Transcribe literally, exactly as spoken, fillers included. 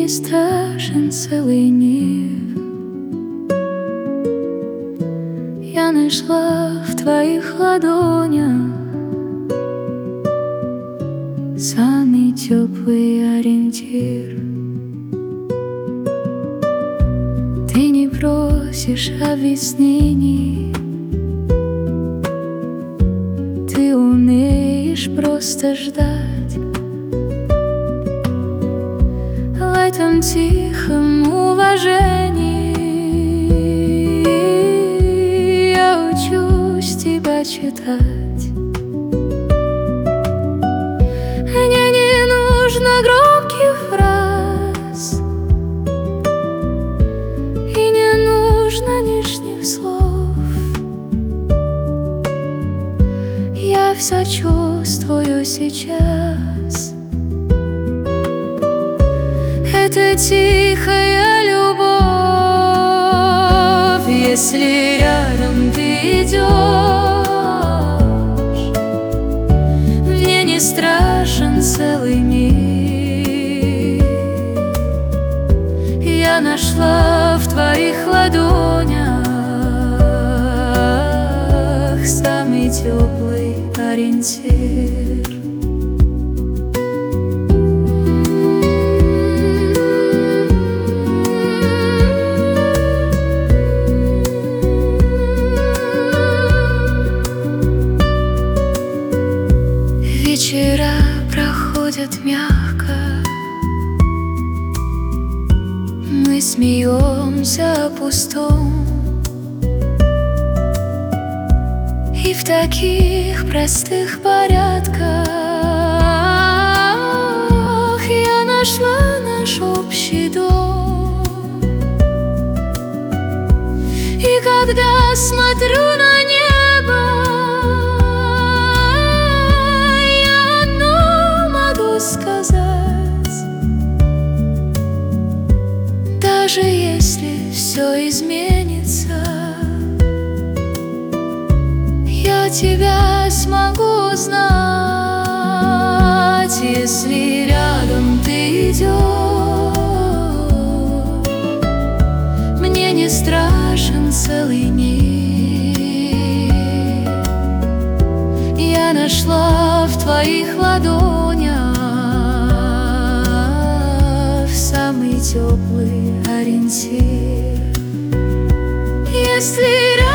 не страшен целый мир. Я нашла в твоих ладонях самый теплый ориентир. Ты не просишь объяснений, ты умеешь просто ждать. В этом тихом уважении я учусь тебя читать. Мне не нужно громких фраз и не нужно лишних слов. Я все чувствую сейчас. Это тихая любовь. Если рядом ты идешь, мне не страшен целый мир. Я нашла в твоих ладонях самый теплый ориентир. Вечера проходят мягко, мы смеемся о пустом. И в таких простых порядках я нашла наш общий дом. И когда смотрю на небо, даже если все изменится, я тебя смогу узнать. Если рядом ты идешь, мне не страшен целый мир. Я нашла в твоих ладонях самый теплый ориентир. Если